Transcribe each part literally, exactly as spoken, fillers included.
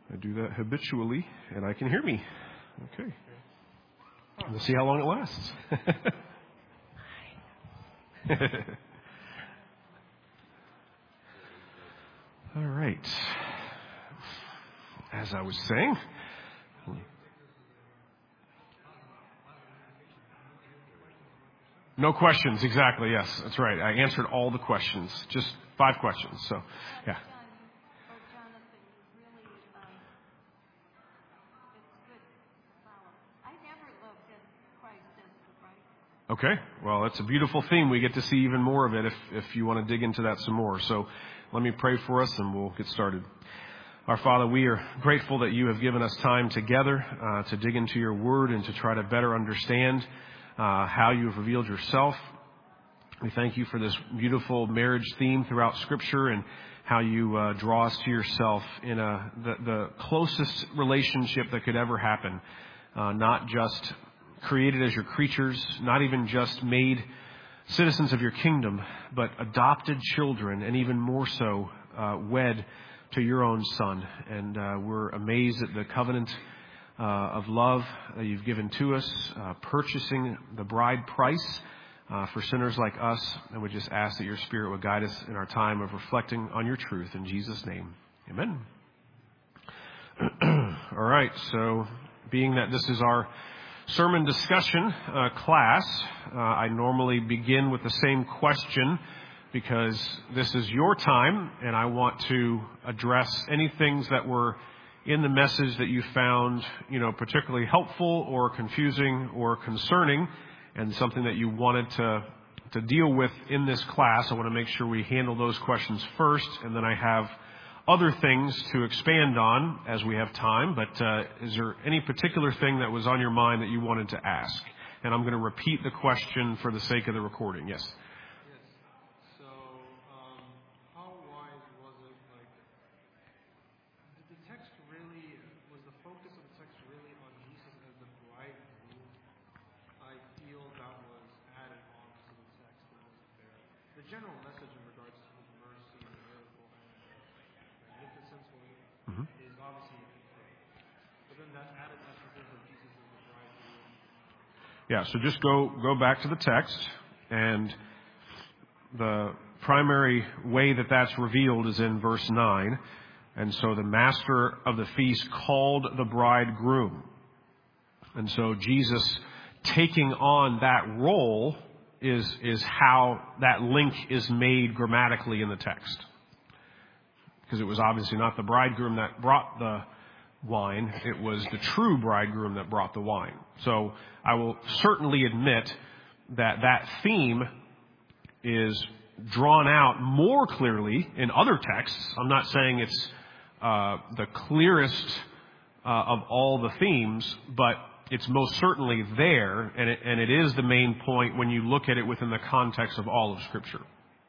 I do that habitually, and I can hear me. Okay. Let's see how long it lasts. All right. As I was saying, no questions. Exactly. Yes, that's right. I answered all the questions. Just five questions. So, yeah. Okay. Well, it's a beautiful theme. We get to see even more of it if, if you want to dig into that some more. So let me pray for us and we'll get started. Our Father, we are grateful that you have given us time together uh, to dig into your word and to try to better understand uh, how you have revealed yourself. We thank you for this beautiful marriage theme throughout Scripture and how you uh, draw us to yourself in a, the, the closest relationship that could ever happen, uh, not just created as your creatures, not even just made citizens of your kingdom, but adopted children, and even more so, uh, wed to your own Son. And uh, we're amazed at the covenant uh, of love that you've given to us, uh, purchasing the bride price uh, for sinners like us. And we just ask that your Spirit would guide us in our time of reflecting on your truth. In Jesus' name, amen. All right, so being that this is our sermon discussion uh, class, uh, I normally begin with the same question because this is your time and I want to address any things that were in the message that you found, you know, particularly helpful or confusing or concerning, and something that you wanted to to deal with in this class. I want to make sure we handle those questions first, and then I have other things to expand on as we have time, but uh, is there any particular thing that was on your mind that you wanted to ask? And I'm going to repeat the question for the sake of the recording. Yes? Yes. So, um, how wise was it, like, did the text really, was the focus of the text really on Jesus as the bridegroom? I feel that was added on to the text that wasn't there. The general message in regards to his mercy and miracle and magnificence Mm-hmm. is obviously confirmed. But then that added emphasis of Jesus as the bridegroom. Yeah, so just go, go back to the text, and the primary way that that's revealed is in verse nine. And so the master of the feast called the bridegroom. And so Jesus taking on that role is, is how that link is made grammatically in the text. Because it was obviously not the bridegroom that brought the wine. It was the true bridegroom that brought the wine. So I will certainly admit that that theme is drawn out more clearly in other texts. I'm not saying it's uh, the clearest uh, of all the themes, but it's most certainly there, and it, and it is the main point when you look at it within the context of all of Scripture.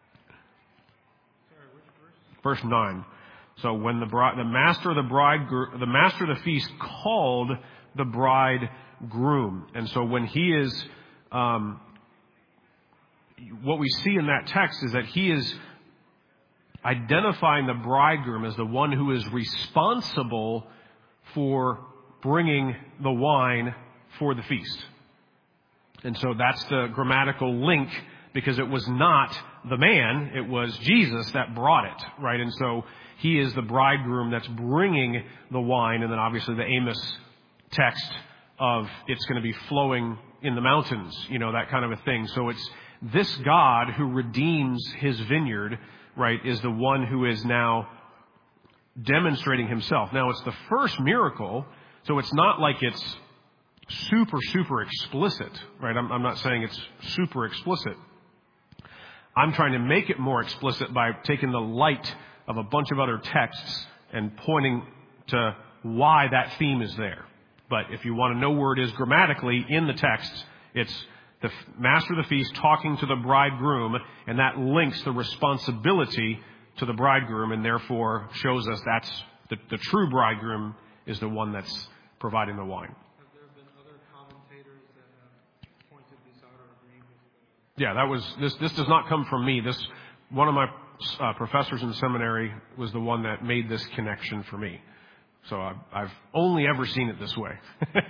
Verse nine. So when the bride, the master of the bride, the master of the feast called the bridegroom, and so when he is, um, what we see in that text is that he is identifying the bridegroom as the one who is responsible for bringing the wine for the feast. And so that's the grammatical link, because it was not the man, it was Jesus that brought it, right? And so he is the bridegroom that's bringing the wine, and then obviously the Amos text of it's going to be flowing in the mountains, you know, that kind of a thing. So it's this God who redeems his vineyard, right, is the one who is now demonstrating himself. Now, it's the first miracle, so it's not like it's super, super explicit, right? I'm, I'm not saying it's super explicit. I'm trying to make it more explicit by taking the light of a bunch of other texts and pointing to why that theme is there. But if you want to know where it is grammatically in the text, it's the master of the feast talking to the bridegroom, and that links the responsibility to the bridegroom, and therefore shows us that's the, the true bridegroom is the one that's providing the wine. Have there been other commentators that have pointed this out or agreed with the... Yeah, that was this. This does not come from me. This one of my uh, professors in seminary was the one that made this connection for me. So I've, I've only ever seen it this way. So was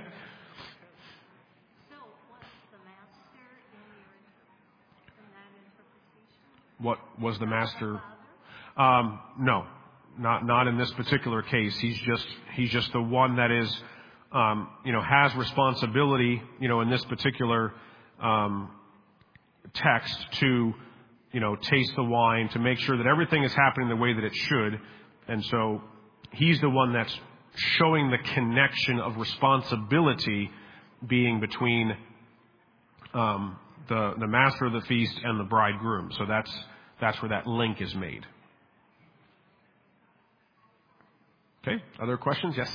the master in your in that interpretation? What was the master? Um, no, not not in this particular case. He's just he's just the one that is, um, you know, has responsibility, you know, in this particular um, text to, you know, taste the wine, to make sure that everything is happening the way that it should. And so he's the one that's showing the connection of responsibility being between um, the the master of the feast and the bridegroom. So that's that's where that link is made. Okay. Other questions? Yes.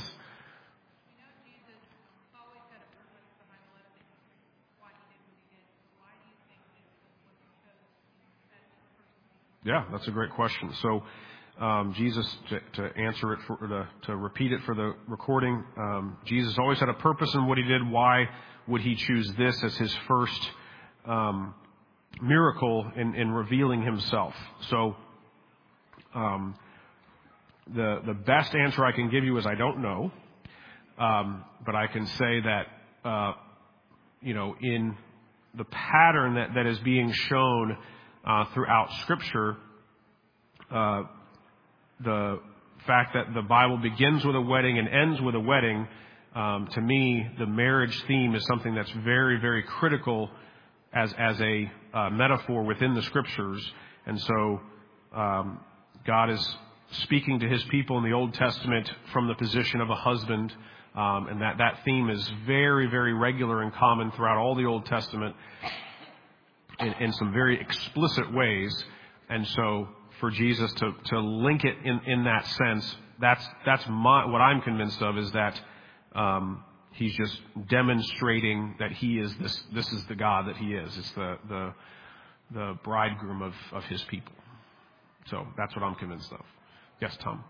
Yeah, that's a great question. So, um, Jesus, to, to answer it, for to, to repeat it for the recording, um, Jesus always had a purpose in what he did. Why would he choose this as his first um, miracle in, in revealing himself? So, um, the the best answer I can give you is I don't know, um, but I can say that uh, you know, in the pattern that, that is being shown Uh, throughout Scripture, uh, the fact that the Bible begins with a wedding and ends with a wedding, um, to me, the marriage theme is something that's very, very critical as as a uh, metaphor within the Scriptures. And so, um, God is speaking to His people in the Old Testament from the position of a husband, um, and that that theme is very, very regular and common throughout all the Old Testament. In, in some very explicit ways. And so for Jesus to, to link it in, in that sense, that's, that's my, what I'm convinced of is that, um, he's just demonstrating that he is this, this is the God that he is. It's the, the, the bridegroom of, of his people. So that's what I'm convinced of. Yes, Tom.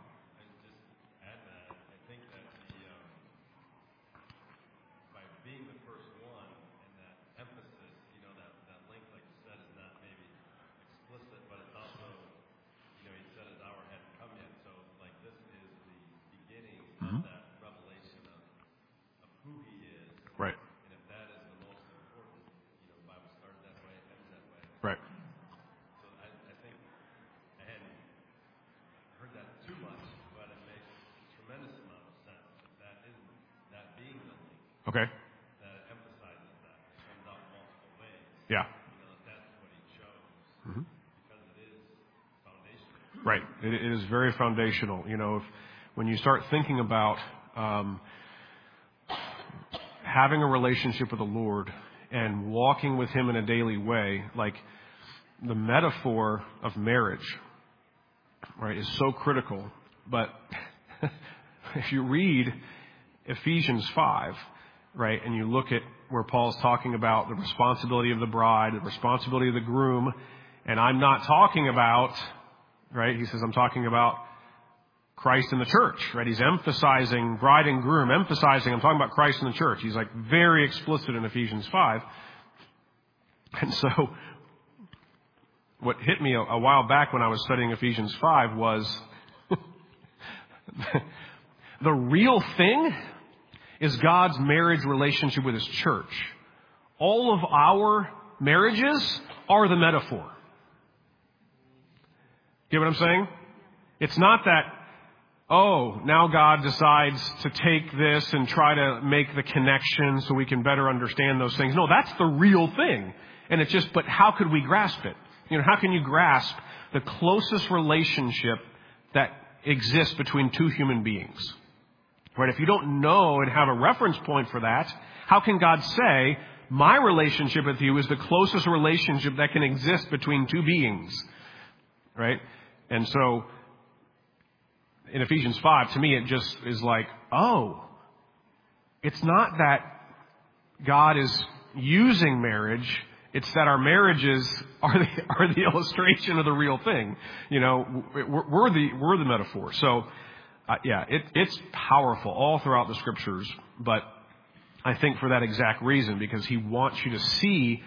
Right. And if that is the most important, you know, the Bible started that way, it ends that way. Right. So I, I think I hadn't heard that too much, but it makes a tremendous amount of sense. That that isn't that being the link. Okay. That it emphasizes that. It comes out multiple ways. Yeah. You know, that's what he chose. Mm-hmm. Because it is foundational. Right. It, it is very foundational. You know, if when you start thinking about um, having a relationship with the Lord and walking with Him in a daily way, like the metaphor of marriage, right, is so critical. But if you read Ephesians five, right, and you look at where Paul's talking about the responsibility of the bride, the responsibility of the groom, and I'm not talking about, right, he says I'm talking about Christ in the church, right? He's emphasizing bride and groom, emphasizing, I'm talking about Christ in the church. He's like very explicit in Ephesians five. And so what hit me a, a while back when I was studying Ephesians five was the real thing is God's marriage relationship with His church. All of our marriages are the metaphor. Get what I'm saying? It's not that, oh, now God decides to take this and try to make the connection so we can better understand those things. No, that's the real thing. And it's just, but how could we grasp it? You know, how can you grasp the closest relationship that exists between two human beings? Right? If you don't know and have a reference point for that, how can God say, my relationship with you is the closest relationship that can exist between two beings? Right? And so, in Ephesians five, to me, it just is like, oh, it's not that God is using marriage. It's that our marriages are the, are the illustration of the real thing. You know, we're, we're the, we're the metaphor. So, uh, yeah, it, it's powerful all throughout the Scriptures, but I think for that exact reason, because He wants you to see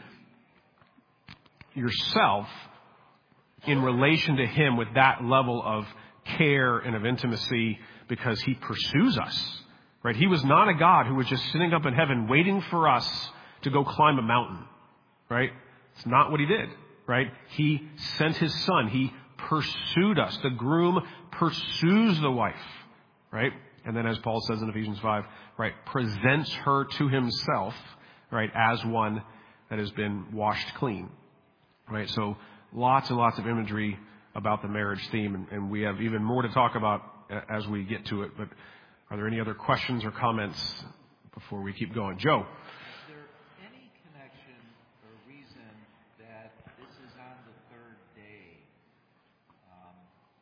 yourself in relation to Him with that level of care and of intimacy, because he pursues us, right? He was not a God who was just sitting up in heaven waiting for us to go climb a mountain, right? It's not what he did, right? He sent his son. He pursued us. The groom pursues the wife, right? And then as Paul says in Ephesians five, right, presents her to himself, right, as one that has been washed clean, right? So lots and lots of imagery about the marriage theme, and, and we have even more to talk about as we get to it. But are there any other questions or comments before we keep going? Joe? Is there any connection or reason that this is on the third day? Um,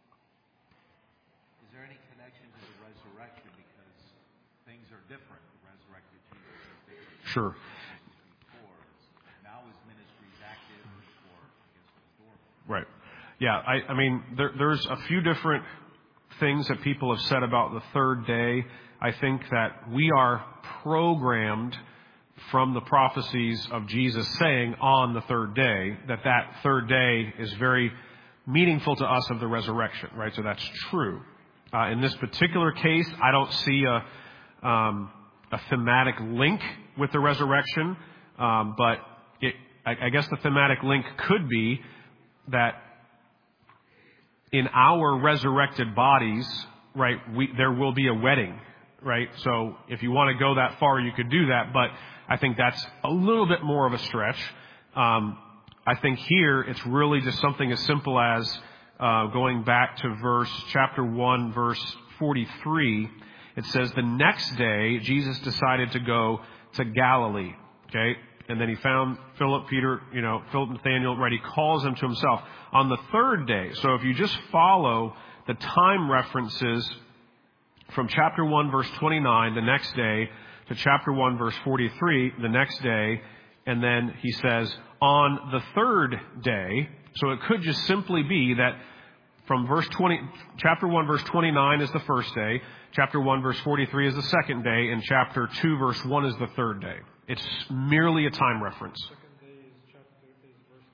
is there any connection to the resurrection? Because things are different. The resurrected Jesus is different. Sure. Before. Now his ministry is active. Before, I guess, it was dormant. Right. Yeah, I, I mean, there, there's a few different things that people have said about the third day. I think that we are programmed from the prophecies of Jesus saying on the third day that that third day is very meaningful to us of the resurrection, right? So that's true. Uh, in this particular case, I don't see a, um, a thematic link with the resurrection, um, but it, I, I guess the thematic link could be that in our resurrected bodies, right, we, there will be a wedding, right? So if you want to go that far, you could do that, but I think that's a little bit more of a stretch. Um, I think here it's really just something as simple as uh, going back to verse chapter one, verse forty-three. It says, the next day, Jesus decided to go to Galilee, okay? And then he found Philip, Peter, you know, Philip, Nathaniel, right? He calls them to himself on the third day. So if you just follow the time references from chapter one, verse twenty-nine, the next day, to chapter one, verse forty-three, the next day, and then he says, on the third day. So it could just simply be that from verse twenty, chapter one, verse twenty-nine is the first day, chapter one, verse forty-three is the second day, and chapter two, verse one is the third day. It's merely a time reference. Second day is chapter is verse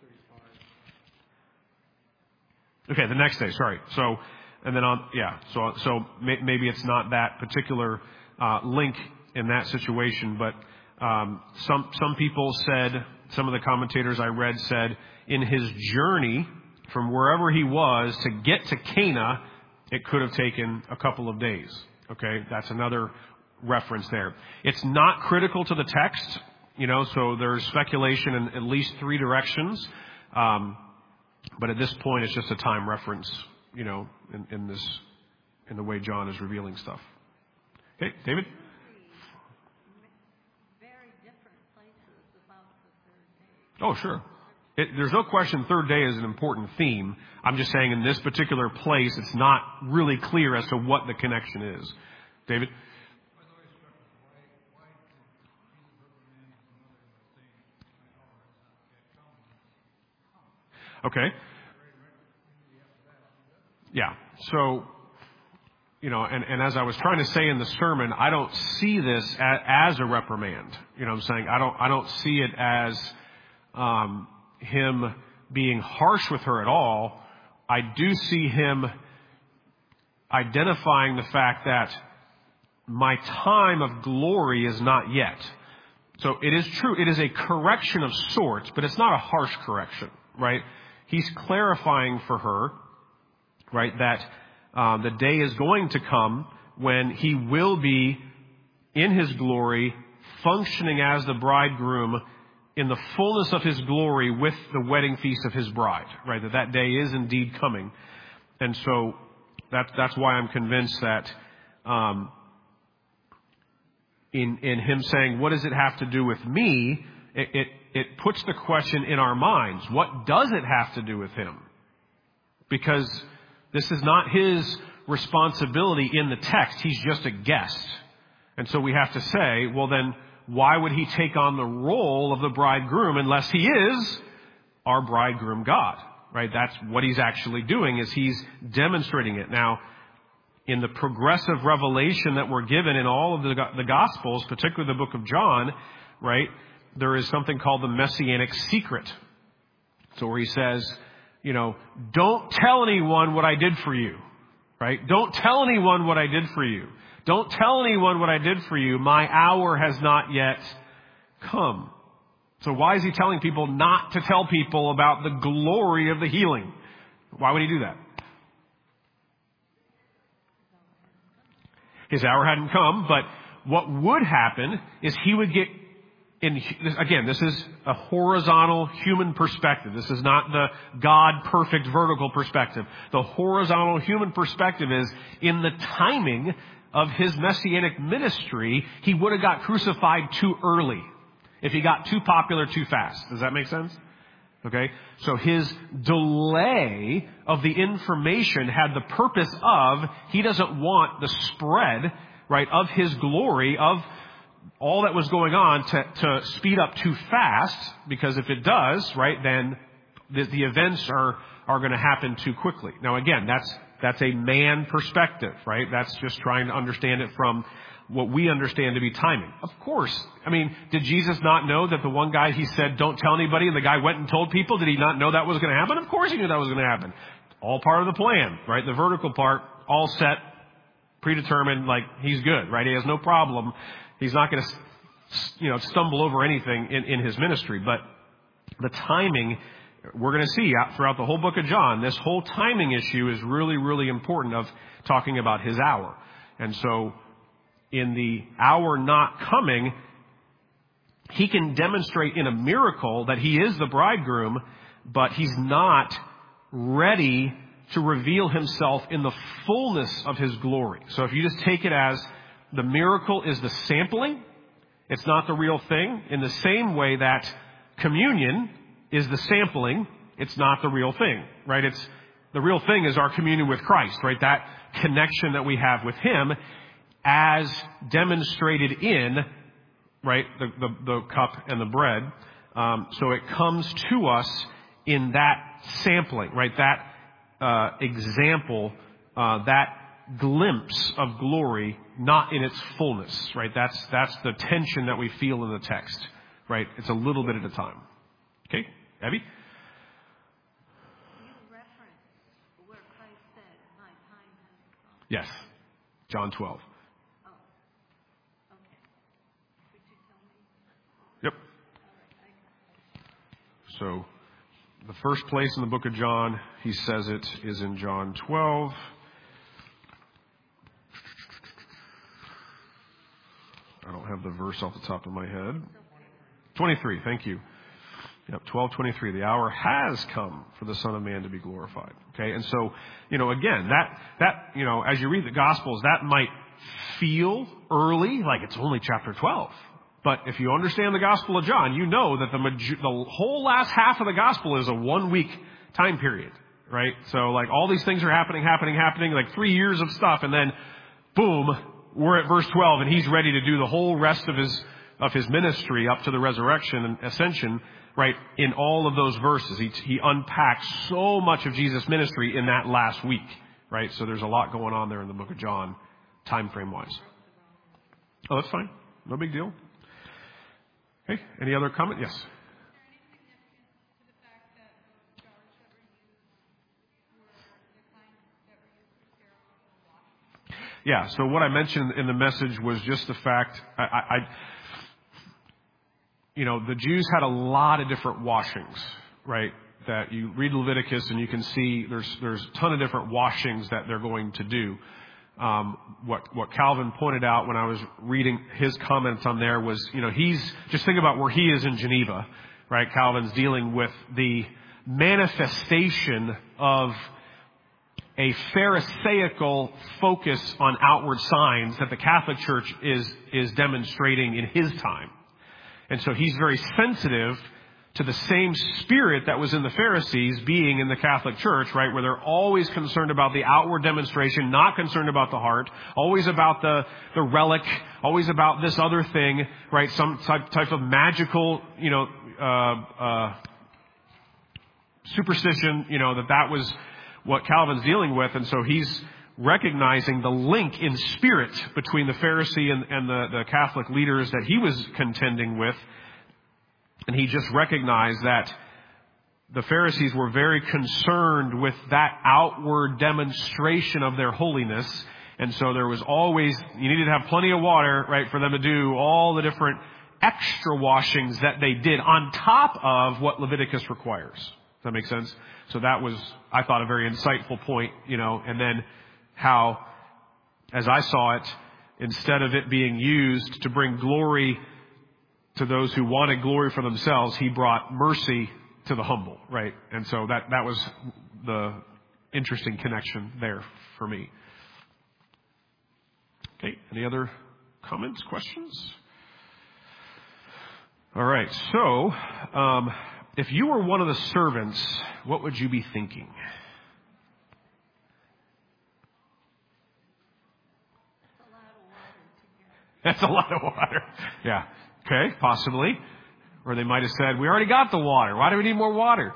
thirty-five. Okay, the next day, sorry. So, and then on, yeah, so, so may, maybe it's not that particular, uh, link in that situation, but, um, some, some people said, some of the commentators I read said, in his journey from wherever he was to get to Cana, it could have taken a couple of days. Okay, that's another reference there. It's not critical to the text, you know, so there's speculation in at least three directions. Um, but at this point, it's just a time reference, you know, in, in this, in the way John is revealing stuff. Okay, David? Very different places about the third day. Oh, sure. It, there's no question third day is an important theme. I'm just saying in this particular place, it's not really clear as to what the connection is. David? Okay. Yeah. So, you know, and, and as I was trying to say in the sermon, I don't see this as, as a reprimand. You know what I'm saying? I don't, I don't see it as, um, him being harsh with her at all. I do see him identifying the fact that my time of glory is not yet. So it is true. It is a correction of sorts, but it's not a harsh correction, right? He's clarifying for her, right, that um, the day is going to come when he will be in his glory, functioning as the bridegroom in the fullness of his glory with the wedding feast of his bride, right? That that day is indeed coming. And so that, that's why I'm convinced that um, in, in him saying, what does it have to do with me? It, it, it puts the question in our minds. What does it have to do with him? Because this is not his responsibility in the text. He's just a guest. And so we have to say, well then, why would he take on the role of the bridegroom unless he is our bridegroom God, right? That's what he's actually doing, is he's demonstrating it. Now, in the progressive revelation that we're given in all of the, the Gospels, particularly the book of John, right, there is something called the Messianic secret. So where he says, you know, don't tell anyone what I did for you, right? Don't tell anyone what I did for you. Don't tell anyone what I did for you. My hour has not yet come. So why is he telling people not to tell people about the glory of the healing? Why would he do that? His hour hadn't come, but what would happen is he would get in, again, this is a horizontal human perspective. This is not the God perfect vertical perspective. The horizontal human perspective is in the timing of his messianic ministry, he would have got crucified too early. If he got too popular too fast. Does that make sense? Okay. So his delay of the information had the purpose of, he doesn't want the spread, right, of his glory, of all that was going on to, to speed up too fast, because if it does, right, then the, the events are, are going to happen too quickly. Now again, that's, that's a man perspective, right? That's just trying to understand it from what we understand to be timing. Of course. I mean, did Jesus not know that the one guy he said, don't tell anybody, and the guy went and told people? Did he not know that was going to happen? Of course he knew that was going to happen. All part of the plan, right? The vertical part, all set, predetermined, like he's good, right? He has no problem. He's not going to, you know, stumble over anything in, in his ministry. But the timing, we're going to see out throughout the whole book of John, this whole timing issue is really, really important of talking about his hour. And so in the hour not coming, he can demonstrate in a miracle that he is the bridegroom, but he's not ready to reveal himself in the fullness of his glory. So if you just take it as the miracle is the sampling, it's not the real thing, in the same way that communion is the sampling, it's not the real thing, right? It's the real thing is our communion with Christ, right? That connection that we have with him as demonstrated in, right, the, the, the cup and the bread. Um, so it comes to us in that sampling, right? That uh, example, uh, that glimpse of glory, not in its fullness, right? That's that's the tension that we feel in the text, right? It's a little bit at a time. Okay, Abby? You referenced where Christ said, my time has come. Yes, John twelve. Oh, okay. Could you tell me? Yep. All right. I, So the first place in the book of John, he says it, is in John twelve. I don't have the verse off the top of my head. twenty-three, thank you. Yep, twelve twenty-three. The hour has come for the Son of Man to be glorified. Okay, and so, you know, again, that, that, you know, as you read the Gospels, that might feel early, like it's only chapter twelve. But if you understand the Gospel of John, you know that the major- the whole last half of the Gospel is a one-week time period, right? So, like, all these things are happening, happening, happening, like three years of stuff, and then, boom, we're at verse twelve, and he's ready to do the whole rest of his of his ministry up to the resurrection and ascension, right? In all of those verses, he he unpacks so much of Jesus' ministry in that last week, right? So there's a lot going on there in the book of John, time frame wise. Oh, that's fine, no big deal. Okay, any other comment? Yes. Yeah, so what I mentioned in the message was just the fact, I, I, I, you know, the Jews had a lot of different washings, right? That you read Leviticus and you can see there's there's a ton of different washings that they're going to do. Um, what what Calvin pointed out when I was reading his comments on there was, you know, he's, just think about where he is in Geneva, right? Calvin's dealing with the manifestation of a Pharisaical focus on outward signs that the Catholic Church is, is demonstrating in his time. And so he's very sensitive to the same spirit that was in the Pharisees being in the Catholic Church, right? Where they're always concerned about the outward demonstration, not concerned about the heart, always about the, the relic, always about this other thing, right? Some type, type of magical, you know, uh, uh, superstition, you know, that that was what Calvin's dealing with. And so he's recognizing the link in spirit between the Pharisee and, and the, the Catholic leaders that he was contending with. And he just recognized that the Pharisees were very concerned with that outward demonstration of their holiness. And so there was always, you needed to have plenty of water, right, for them to do all the different extra washings that they did on top of what Leviticus requires. Does that make sense? So that was, I thought, a very insightful point, you know, and then how, as I saw it, instead of it being used to bring glory to those who wanted glory for themselves, he brought mercy to the humble, right? And so that, that was the interesting connection there for me. Okay, any other comments, questions? All right, so um, if you were one of the servants, what would you be thinking? That's a lot of water. Yeah. Okay, possibly. Or they might have said, we already got the water. Why do we need more water?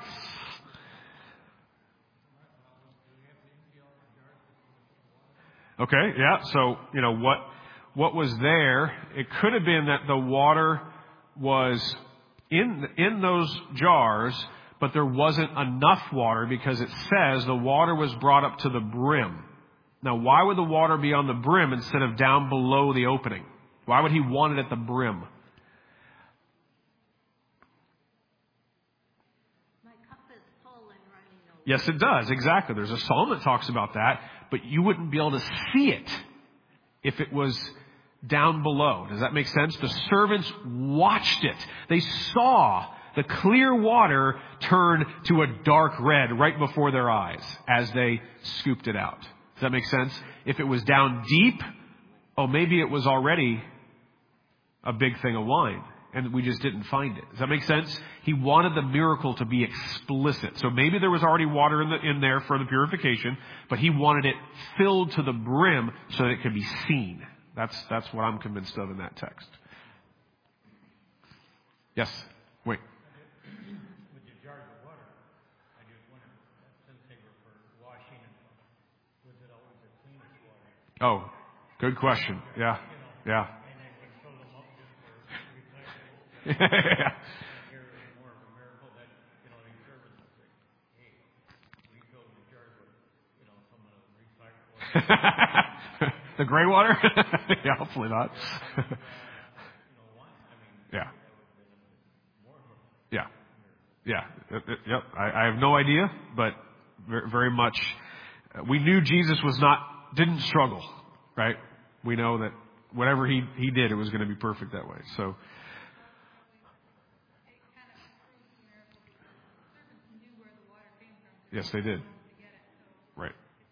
Okay, yeah. So, you know, what what was there, it could have been that the water was in in those jars, but there wasn't enough water because it says the water was brought up to the brim. Now, why would the water be on the brim instead of down below the opening? Why would he want it at the brim? My cup is full and running over. Yes, it does. Exactly. There's a psalm that talks about that, but you wouldn't be able to see it if it was down below. Does that make sense? The servants watched it. They saw the clear water turn to a dark red right before their eyes as they scooped it out. Does that make sense? If it was down deep, oh, maybe it was already a big thing of wine and we just didn't find it. Does that make sense? He wanted the miracle to be explicit. So maybe there was already water in, the, in there for the purification, but he wanted it filled to the brim so that it could be seen. That's, that's what I'm convinced of in that text. Yes? Wait. With the jars of water, I just wondered, since they were for washing and was it always the cleanest water? Oh, good question. Yeah. Yeah. And they would fill them up just for recycling. Yeah. Here is more of a miracle that, you know, these servants would say, hey, we filled the jars with, you know, some of the recycled water. The gray water? Yeah, hopefully not. Yeah. Yeah. Yeah. Yep. I, I have no idea, but very much we knew Jesus was not, didn't struggle, right? We know that whatever he, he did, it was going to be perfect that way. So. Yes, they did. Right.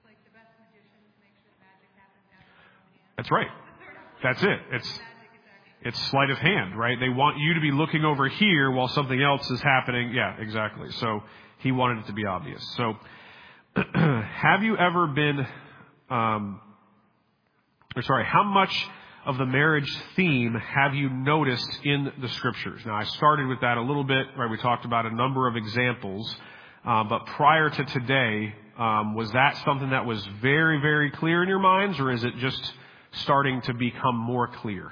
That's right. That's it. It's it's sleight of hand, right? They want you to be looking over here while something else is happening. Yeah, exactly. So he wanted it to be obvious. So have you ever been, um, or sorry, how much of the marriage theme have you noticed in the scriptures? Now, I started with that a little bit, right? We talked about a number of examples. Uh, but prior to today, um, was that something that was very, very clear in your minds, or is it just starting to become more clear?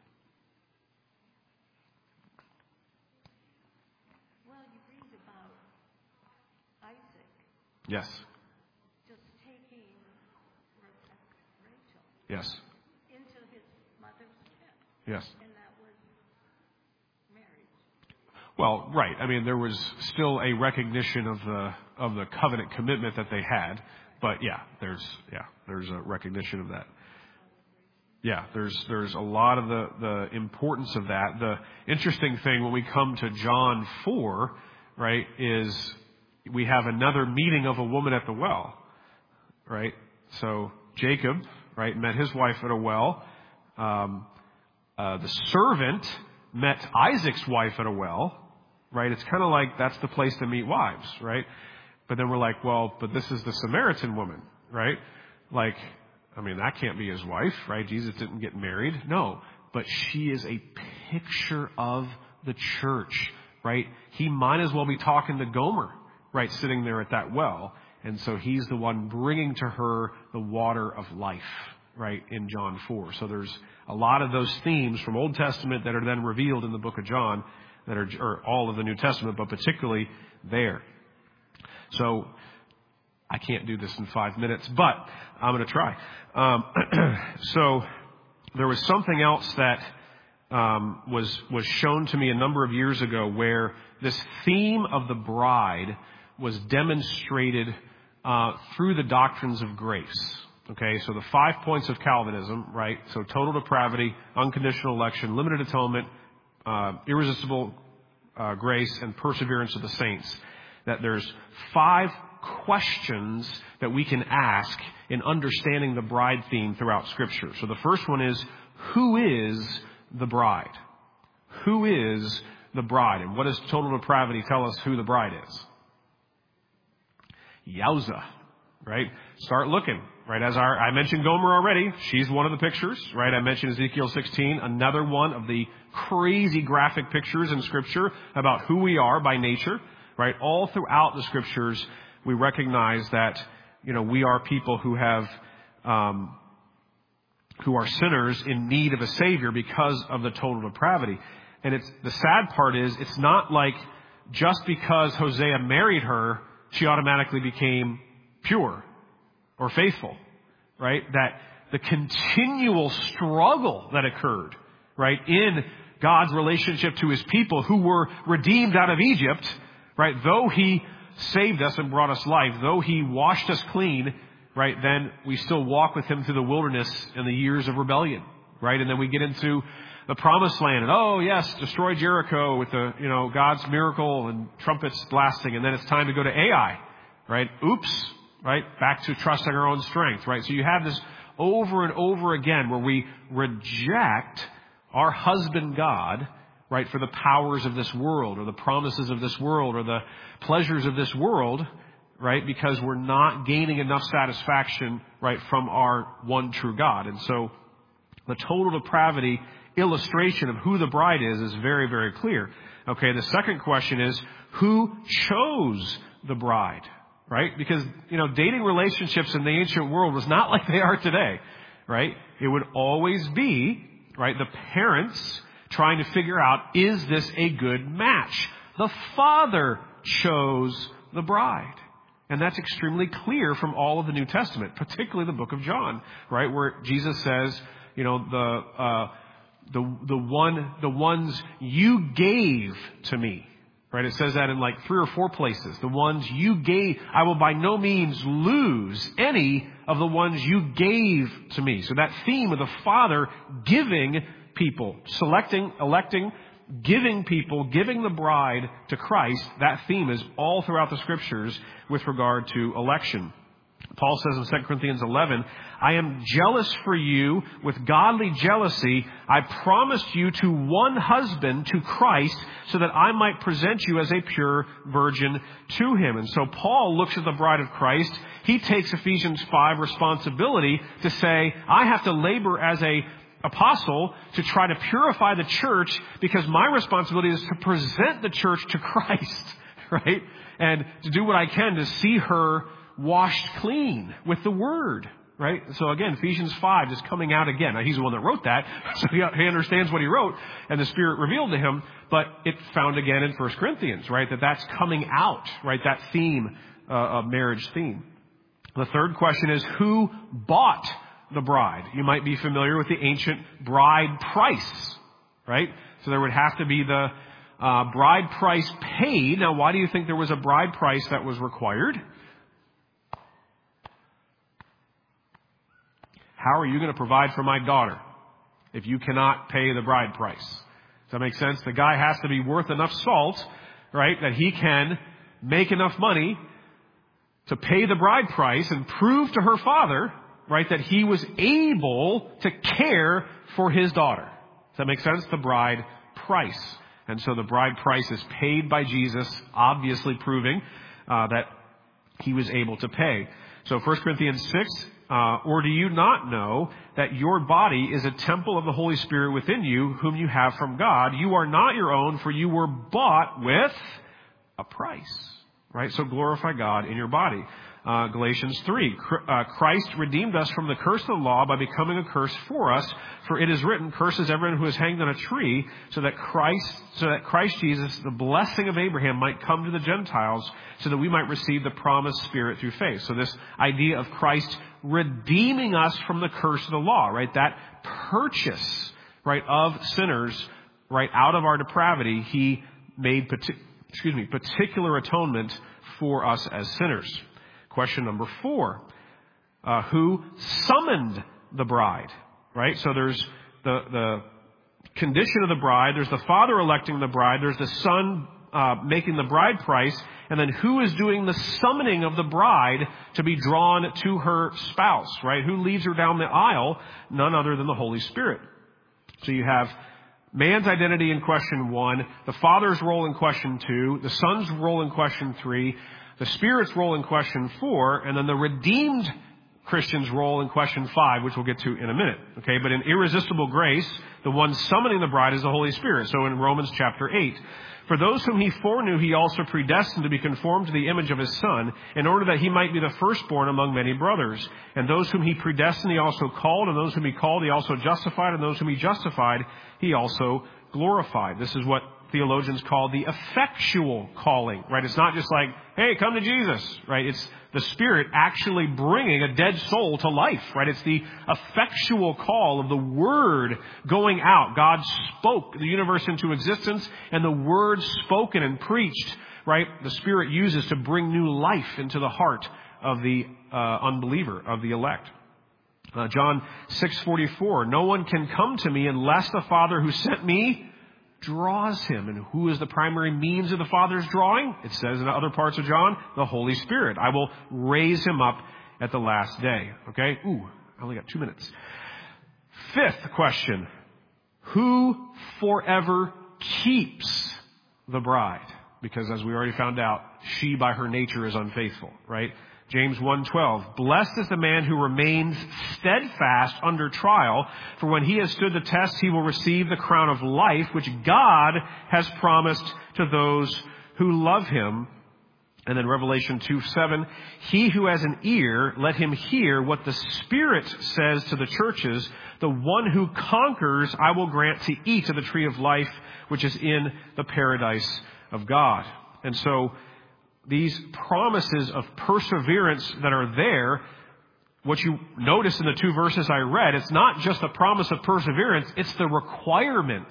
Well, you read about Isaac Yes. just taking Rachel Yes. into his mother's tent, Yes. and that was marriage. Well, right. I mean, there was still a recognition of the of the covenant commitment that they had, but yeah, there's yeah, there's a recognition of that. Yeah, there's there's a lot of the, the importance of that. The interesting thing when we come to John four, right, is we have another meeting of a woman at the well, right? So Jacob, right, met his wife at a well. Um, uh, the servant met Isaac's wife at a well, right? It's kind of like that's the place to meet wives, right? But then we're like, well, but this is the Samaritan woman, right? Like, I mean, that can't be his wife, right? Jesus didn't get married. No, but she is a picture of the church, right? He might as well be talking to Gomer, right? Sitting there at that well. And so he's the one bringing to her the water of life, right? In John four. So there's a lot of those themes from Old Testament that are then revealed in the book of John that are, or all of the New Testament, but particularly there. So I can't do this in five minutes, but I'm going to try. Um, so there was something else that um, was was shown to me a number of years ago where this theme of the bride was demonstrated uh, through the doctrines of grace. Okay, so the five points of Calvinism, right? So total depravity, unconditional election, limited atonement, uh, irresistible uh, grace, and perseverance of the saints. That there's five questions that we can ask in understanding the bride theme throughout Scripture. So the first one is, who is the bride? Who is the bride? And what does total depravity tell us who the bride is? Yowza, right? Start looking, right? As our, I mentioned Gomer already. She's one of the pictures, right? I mentioned Ezekiel sixteen, another one of the crazy graphic pictures in Scripture about who we are by nature, right? All throughout the Scriptures, we recognize that, you know, we are people who have, um, who are sinners in need of a Savior because of the total depravity. And it's, the sad part is, it's not like just because Hosea married her, she automatically became pure or faithful, right? That the continual struggle that occurred, right, in God's relationship to His people who were redeemed out of Egypt, right? Though He saved us and brought us life, though He washed us clean, right, then we still walk with Him through the wilderness in the years of rebellion, right? And then we get into the promised land and, oh yes, destroy Jericho with the, you know, God's miracle and trumpets blasting. And then it's time to go to Ai, right? Oops, right? Back to trusting our own strength, right? So you have this over and over again where we reject our husband God, right, for the powers of this world or the promises of this world or the pleasures of this world, right, because we're not gaining enough satisfaction, right, from our one true God. And so the total depravity illustration of who the bride is is very, very clear. Okay, the second question is, who chose the bride, right? Because, you know, dating relationships in the ancient world was not like they are today, right? It would always be, right, the parents trying to figure out, is this a good match? The father chose the bride. And that's extremely clear from all of the New Testament, particularly the book of John, right, where Jesus says, you know, the uh, the the one the ones you gave to me, right? It says that in like three or four places. The ones you gave, I will by no means lose any of the ones you gave to me. So that theme of the Father giving people, selecting, electing, giving people, giving the bride to Christ, that theme is all throughout the Scriptures with regard to election. Paul says in Second Corinthians eleven, I am jealous for you with godly jealousy. I promised you to one husband, to Christ, so that I might present you as a pure virgin to Him. And so Paul looks at the bride of Christ. He takes Ephesians five responsibility to say, I have to labor as a apostle to try to purify the church because my responsibility is to present the church to Christ, right? And to do what I can to see her washed clean with the Word, right? So again, Ephesians five is coming out again. Now, he's the one that wrote that, so he, he understands what he wrote, and the Spirit revealed to him, but it's found again in First Corinthians, right? That that's coming out, right? That theme, uh, of marriage theme. The third question is, who bought the bride? You might be familiar with the ancient bride price, right? So there would have to be the uh, bride price paid. Now, why do you think there was a bride price that was required? How are you going to provide for my daughter if you cannot pay the bride price? Does that make sense? The guy has to be worth enough salt, right, that he can make enough money to pay the bride price and prove to her father, right, that he was able to care for his daughter. Does that make sense? The bride price. And so the bride price is paid by Jesus, obviously proving uh, that he was able to pay. So First Corinthians six, uh, or do you not know that your body is a temple of the Holy Spirit within you, whom you have from God? You are not your own, for you were bought with a price, right? So glorify God in your body. Uh, Galatians three, uh, Christ redeemed us from the curse of the law by becoming a curse for us, for it is written, curses everyone who is hanged on a tree, so that Christ, so that Christ Jesus, the blessing of Abraham, might come to the Gentiles, so that we might receive the promised Spirit through faith. So this idea of Christ redeeming us from the curse of the law, right? That purchase, right, of sinners, right, out of our depravity, he made, excuse me, particular atonement for us as sinners. Question number four, uh, who summoned the bride, right? So there's the, the condition of the bride, there's the father electing the bride, there's the son uh, making the bride price, and then who is doing the summoning of the bride to be drawn to her spouse, right? Who leads her down the aisle? None other than the Holy Spirit. So you have man's identity in question one, the father's role in question two, the son's role in question three, the Spirit's role in question four, and then the redeemed Christian's role in question five, which we'll get to in a minute. Okay, but in irresistible grace, the one summoning the bride is the Holy Spirit. So in Romans chapter eight, for those whom he foreknew, he also predestined to be conformed to the image of his Son, in order that he might be the firstborn among many brothers. And those whom he predestined, he also called, and those whom he called, he also justified, and those whom he justified, he also glorified. This is what theologians call the effectual calling, right? It's not just like, hey, come to Jesus, right? It's the Spirit actually bringing a dead soul to life, right? It's the effectual call of the Word going out. God spoke the universe into existence, and the Word spoken and preached, right? The Spirit uses to bring new life into the heart of the uh, unbeliever, of the elect. Uh, John six forty-four, no one can come to me unless the Father who sent me draws him. And who is the primary means of the Father's drawing? It says in other parts of John, the Holy Spirit. I will raise him up at the last day. Okay? Ooh, I only got two minutes. Fifth question. Who forever keeps the bride? Because as we already found out, she by her nature is unfaithful, right? James one twelve, blessed is the man who remains steadfast under trial, for when he has stood the test, he will receive the crown of life, which God has promised to those who love him. And then Revelation two seven, he who has an ear, let him hear what the Spirit says to the churches. The one who conquers, I will grant to eat of the tree of life, which is in the paradise of God. And so, these promises of perseverance that are there, what you notice in the two verses I read, it's not just the promise of perseverance, it's the requirement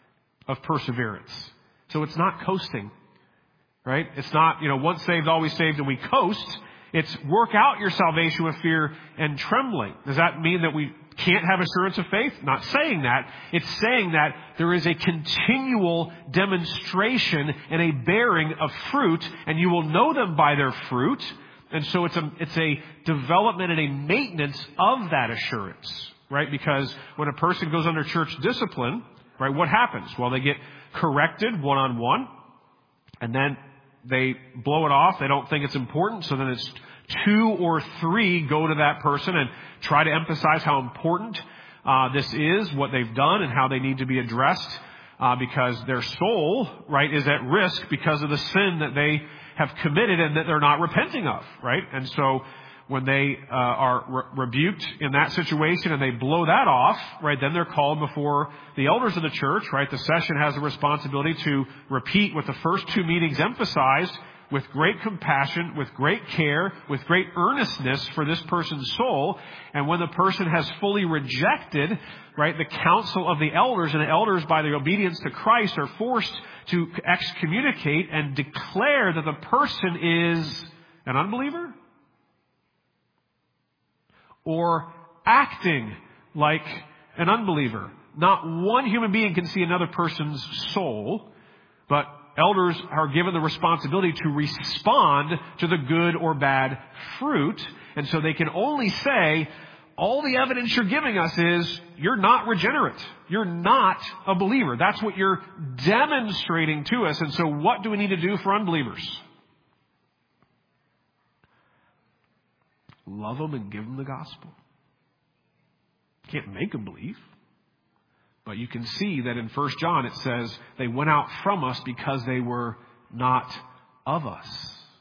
of perseverance. So it's not coasting, right? It's not, you know, once saved, always saved, and we coast. It's work out your salvation with fear and trembling. Does that mean that we can't have assurance of faith? Not saying that. It's saying that there is a continual demonstration and a bearing of fruit, and you will know them by their fruit. And so it's a, it's a development and a maintenance of that assurance, right? Because when a person goes under church discipline, right, what happens? Well, they get corrected one-on-one, and then they blow it off. They don't think it's important. So then it's two or three go to that person and try to emphasize how important uh, this is, what they've done, and how they need to be addressed, uh, because their soul, right, is at risk because of the sin that they have committed and that they're not repenting of, right? And so when they uh, are re- rebuked in that situation and they blow that off, right, then they're called before the elders of the church, right? The session has the responsibility to repeat what the first two meetings emphasized with great compassion, with great care, with great earnestness for this person's soul. And when the person has fully rejected, right, the counsel of the elders, and the elders by their obedience to Christ are forced to excommunicate and declare that the person is an unbeliever or acting like an unbeliever. Not one human being can see another person's soul, but elders are given the responsibility to respond to the good or bad fruit. And so they can only say, all the evidence you're giving us is you're not regenerate. You're not a believer. That's what you're demonstrating to us. And so what do we need to do for unbelievers? Love them and give them the gospel. Can't make them believe. But you can see that in First John it says they went out from us because they were not of us.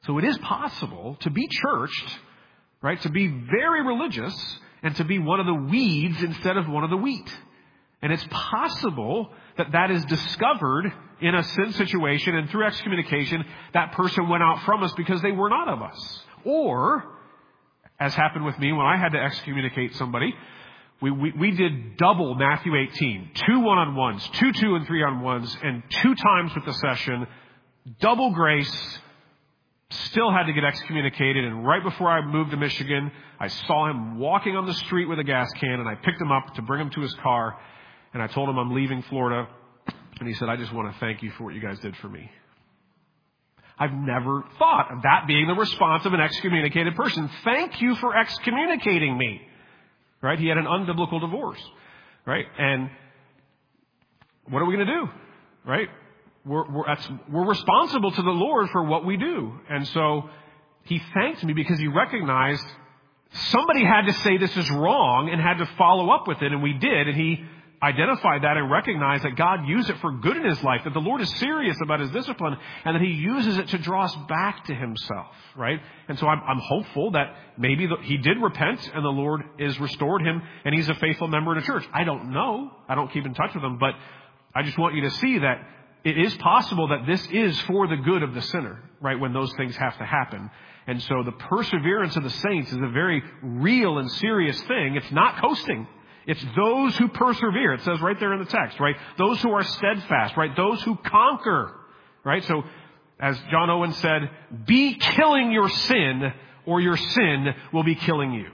So it is possible to be churched, right, to be very religious, and to be one of the weeds instead of one of the wheat. And it's possible that that is discovered in a sin situation, and through excommunication, that person went out from us because they were not of us. Or, as happened with me when I had to excommunicate somebody, we, we, we did double Matthew eighteen. Two one-on-ones, two two and three-on-ones, and two times with the session, double grace. Still had to get excommunicated, and right before I moved to Michigan, I saw him walking on the street with a gas can, and I picked him up to bring him to his car, and I told him I'm leaving Florida, and he said, I just want to thank you for what you guys did for me. I've never thought of that being the response of an excommunicated person. Thank you for excommunicating me. Right? He had an unbiblical divorce. Right? And what are we going to do? Right? We're, we're, that's, we're responsible to the Lord for what we do. And so he thanked me because he recognized somebody had to say this is wrong and had to follow up with it. And we did. And he identified that and recognized that God used it for good in his life, that the Lord is serious about his discipline, and that he uses it to draw us back to himself, right? And so I'm, I'm hopeful that maybe the, he did repent and the Lord is restored him and he's a faithful member in a church. I don't know. I don't keep in touch with him, but I just want you to see that it is possible that this is for the good of the sinner, right, when those things have to happen. And so the perseverance of the saints is a very real and serious thing. It's not coasting. It's those who persevere. It says right there in the text, right? Those who are steadfast, right? Those who conquer, right? So as John Owen said, be killing your sin or your sin will be killing you.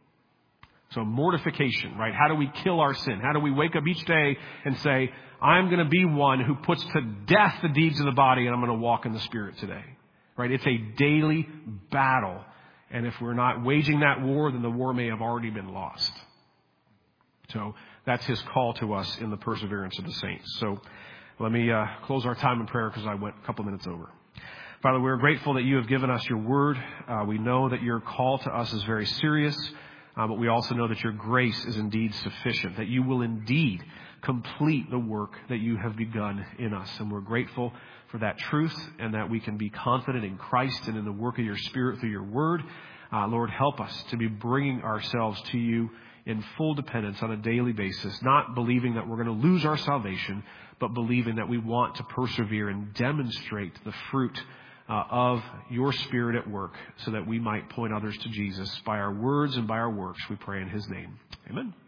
So mortification, right? How do we kill our sin? How do we wake up each day and say, I'm going to be one who puts to death the deeds of the body and I'm going to walk in the Spirit today, right? It's a daily battle. And if we're not waging that war, then the war may have already been lost. So that's his call to us in the perseverance of the saints. So let me uh, close our time in prayer because I went a couple minutes over. Father, we're grateful that you have given us your word. Uh, we know that your call to us is very serious, uh, but we also know that your grace is indeed sufficient, that you will indeed complete the work that you have begun in us. And we're grateful for that truth and that we can be confident in Christ and in the work of your Spirit through your word. Uh, Lord, help us to be bringing ourselves to you in full dependence on a daily basis, not believing that we're going to lose our salvation, but believing that we want to persevere and demonstrate the fruit uh, of your Spirit at work so that we might point others to Jesus by our words and by our works. We pray in his name. Amen.